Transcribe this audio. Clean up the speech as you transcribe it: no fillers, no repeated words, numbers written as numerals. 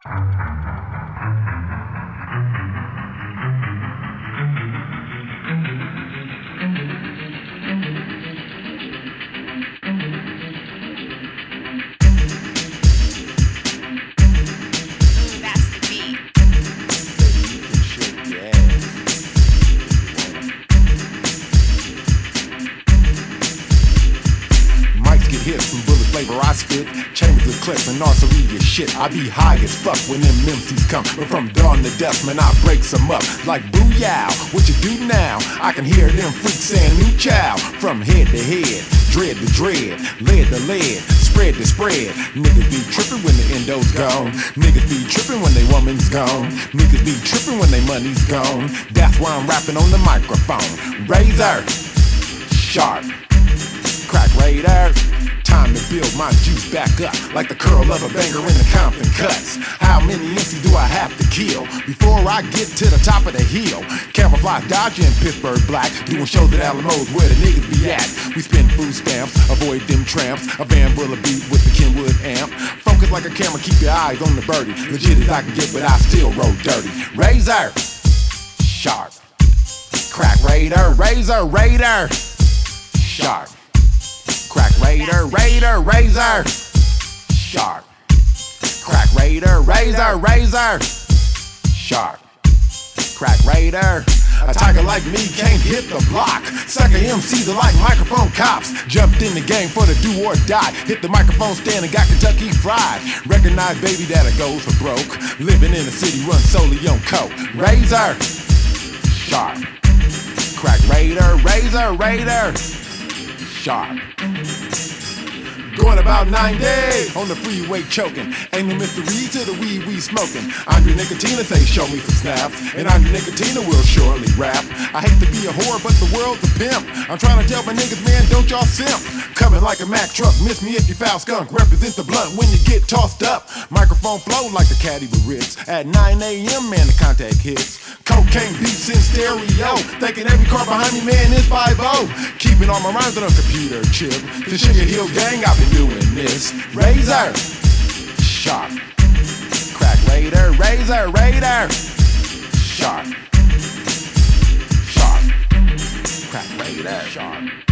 That's the beat. Mics get hits from bullet flavor I spit. Chambers of clips and artery shit. I be high as fuck when them MCs come. But from dawn to dusk, man, I breaks them up. Like booyah, what you do now? I can hear them freaks saying new child. From head to head, dread to dread, lead to lead, spread to spread. Niggas be tripping when the endo's gone. Niggas be tripping when they woman's gone. Niggas be tripping when they money's gone. That's why I'm rapping on the microphone. Razor, sharp, crack radar. Time to build my juice back up like the curl of a banger in the Compton Cuts. How many MCs do I have to kill before I get to the top of the hill? Camouflage dodging Pittsburgh black, doing shows at Alamo's where the niggas be at. We spend food stamps, avoid them tramps. A Van Buller beat with the Kenwood amp. Focus like a camera, keep your eyes on the birdie. Legit as I can get, but I still roll dirty. Razor, sharp, crack radar, razor, radar, sharp. Crack raider, raider, razor, sharp. Crack raider, razor, razor, sharp. Crack raider. A tiger like me can't hit the block. Sucker MCs are like microphone cops. Jumped in the game for the do or die. Hit the microphone stand and got Kentucky fried. Recognize baby that it goes for broke. Living in a city run solely on coke. Razor, sharp. Crack raider, razor, raider, sharp. Going about 90 on the freeway choking. Ain't no mystery to the weed we smoking. Andre Nicotina say show me some snaps, and Andre Nicotina will surely rap. I hate to be a whore, but the world's a pimp. I'm trying to tell my niggas, man, don't y'all simp. Coming like a Mack truck, miss me if you foul skunk. Represent the blunt when you get tossed up. Microphone flow like the caddy with Ritz. At 9 a.m., man, the contact hits. Cocaine beats in stereo. Thinking every car behind me, man, is 5-0. Keeping all my rhymes on a computer chip. The Sugar Hill gang, I've been doing this. Razor, sharp. Crack raider, razor, raider, sharp. Sharp. Crack raider, sharp.